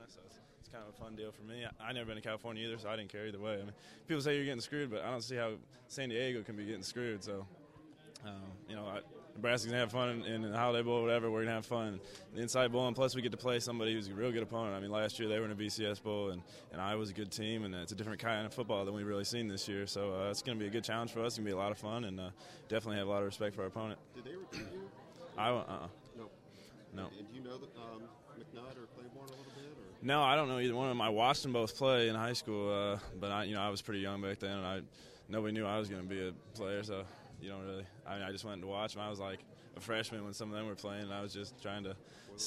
so it's kind of a fun deal for me. I never been to California either, so I didn't care either way. I mean, people say you're getting screwed, but I don't see how San Diego can be getting screwed. So, Nebraska's gonna have fun in the Holiday Bowl, whatever. We're gonna have fun in the Inside Bowl, and plus we get to play somebody who's a real good opponent. I mean, last year they were in a BCS Bowl, and Iowa's a good team, and it's a different kind of football than we've really seen this year. So it's gonna be a good challenge for us. It's gonna be a lot of fun, and definitely have a lot of respect for our opponent. Did they recruit you? Iowa, No. And do you know that McNutt or Claiborne a little bit? Or? No, I don't know either one of them. I watched them both play in high school, but I was pretty young back then, and nobody knew I was going to be a player, so you don't really. I just went to watch them. I was like a freshman when some of them were playing, and I was just trying to.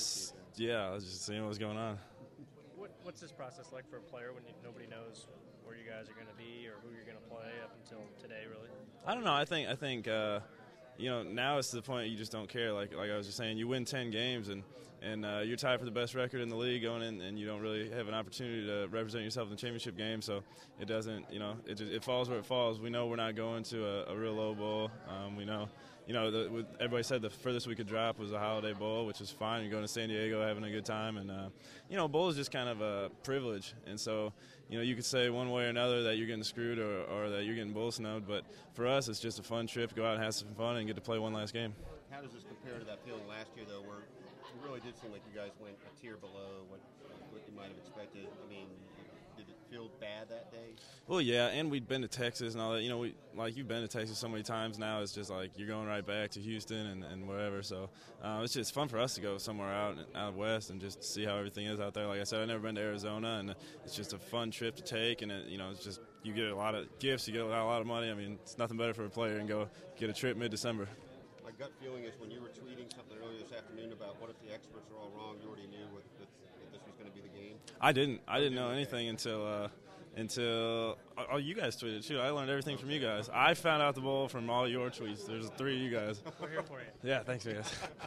I was just seeing what was going on. What's this process like for a player when nobody knows where you guys are going to be or who you're going to play up until today, really? I don't know. I think. Now it's to the point you just don't care. Like I was just saying, you win 10 games and you're tied for the best record in the league going in, and you don't really have an opportunity to represent yourself in the championship game. So it doesn't, it falls where it falls. We know we're not going to a real low bowl. We know. Everybody said the furthest we could drop was a Holiday Bowl, which is fine. You're going to San Diego, having a good time, and bowl is just kind of a privilege. And so, you could say one way or another that you're getting screwed or that you're getting bull snowed. But for us, it's just a fun trip to go out and have some fun and get to play one last game. How does this compare to that feeling last year, though, where it really did seem like you guys went a tier below what you might have expected? I mean, did it feel bad that day? Well, yeah, and we'd been to Texas and all that. You've been to Texas so many times now. It's just like you're going right back to Houston and wherever. So it's just fun for us to go somewhere out west and just see how everything is out there. Like I said, I've never been to Arizona, and it's just a fun trip to take. And it's just you get a lot of gifts, you get a lot of money. I mean, it's nothing better for a player than go get a trip mid-December. My gut feeling is when you were tweeting something earlier this afternoon about what if the experts are all wrong, you already knew that this was going to be the game. I didn't know anything until you guys tweeted too. I learned everything from you guys. I found out the bowl from all your tweets. There's 3 of you guys. We're here for you. Yeah, thanks, guys.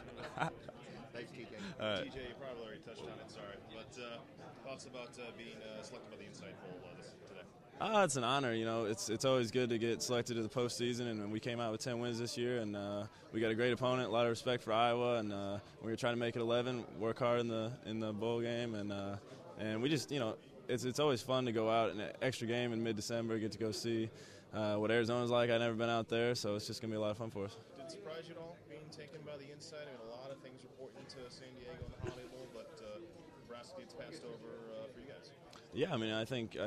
Thanks, TJ. Right. TJ, you probably already touched on it. Sorry, but thoughts about being selected by the Inside Bowl today? It's an honor. It's always good to get selected to the postseason, and we came out with 10 wins this year, and we got a great opponent, a lot of respect for Iowa, and we're gonna try to make it 11, work hard in the bowl game, and we just it's always fun to go out in an extra game in mid-December, get to go see what Arizona's like. I've never been out there, so it's just gonna be a lot of fun for us. Did it surprise you at all being taken by the Inside? I mean, a lot of things were pointing to San Diego in the Holiday Bowl, but Nebraska gets passed over for you guys. Yeah, I mean, I think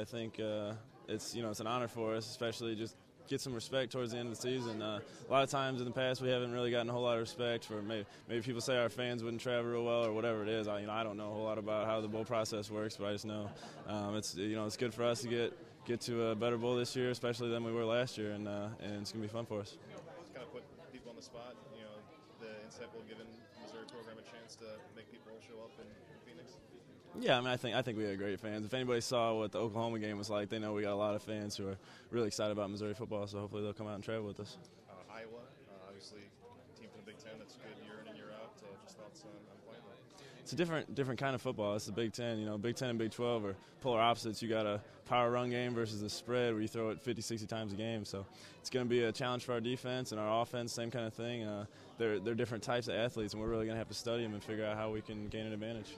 it's it's an honor for us, especially just get some respect towards the end of the season. A lot of times in the past we haven't really gotten a whole lot of respect for maybe people say our fans wouldn't travel real well or whatever it is. I don't know a whole lot about how the bowl process works, but I just know it's good for us to get to a better bowl this year, especially than we were last year, and it's gonna be fun for us. It's kind of put people on the spot. The Inside Bowl giving Missouri program a chance to make people show up in Phoenix. Yeah, I mean, I think we had great fans. If anybody saw what the Oklahoma game was like, they know we got a lot of fans who are really excited about Missouri football, so hopefully they'll come out and travel with us. Iowa, obviously, team from the Big Ten that's good year in and year out. Just thoughts on playing them? It's a different kind of football. It's the Big Ten. Big Ten and Big 12 are polar opposites. You got a power run game versus a spread where you throw it 50, 60 times a game. So it's going to be a challenge for our defense and our offense, same kind of thing. They're different types of athletes, and we're really going to have to study them and figure out how we can gain an advantage.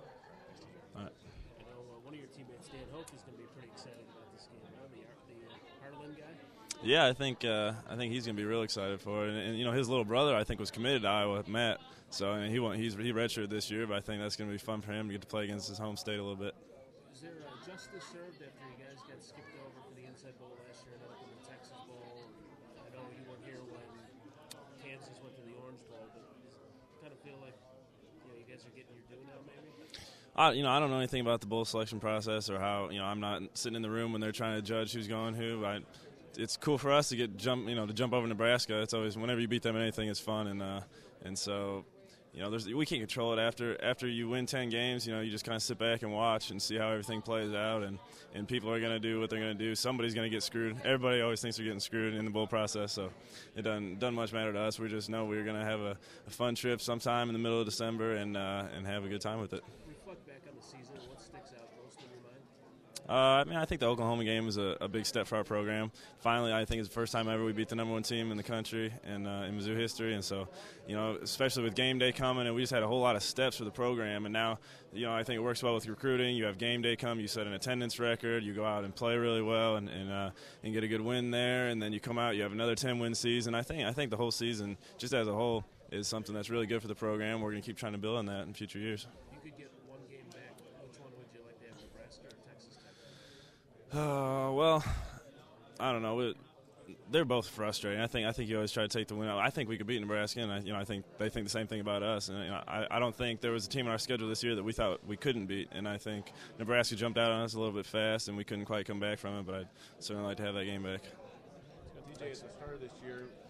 All right. I know one of your teammates, Dan Hoke, is going to be pretty excited about this game. The Harlan guy. Yeah, I think he's going to be real excited for it. And his little brother, I think, was committed to Iowa, Matt. So he redshirted this year, but I think that's going to be fun for him to get to play against his home state a little bit. Is there justice served after you guys got skipped over for the Inside Bowl last year and up in the Texas Bowl? I know you weren't here when Kansas went to the Orange Bowl, but does it kind of feel like you guys are getting your due now, maybe? I don't know anything about the bowl selection process or how I'm not sitting in the room when they're trying to judge who's going who. It's cool for us to jump over Nebraska. It's always whenever you beat them in anything, it's fun, and so we can't control it. After you win 10 games, you just kind of sit back and watch and see how everything plays out, and people are going to do what they're going to do. Somebody's going to get screwed. Everybody always thinks they're getting screwed in the bowl process, so it doesn't much matter to us. We just know we're going to have a fun trip sometime in the middle of December and have a good time with it. Reflect back on the season. What sticks out most in your mind? I mean, I think the Oklahoma game was a big step for our program. Finally, I think it's the first time ever we beat the #1 team in the country and in Mizzou history. And so, especially with game day coming, and we just had a whole lot of steps for the program. And now, I think it works well with recruiting. You have game day come, you set an attendance record, you go out and play really well and get a good win there, and then you come out, you have another 10-win season. I think the whole season, just as a whole, is something that's really good for the program. We're going to keep trying to build on that in future years. You could get one game back. Which one would you like to have, Nebraska or Texas Tech? Well, I don't know. They're both frustrating. I think you always try to take the win out. I think we could beat Nebraska, and I think they think the same thing about us. And I don't think there was a team on our schedule this year that we thought we couldn't beat. And I think Nebraska jumped out on us a little bit fast, and we couldn't quite come back from it. But I'd certainly like to have that game back. DJ, at the start of this year,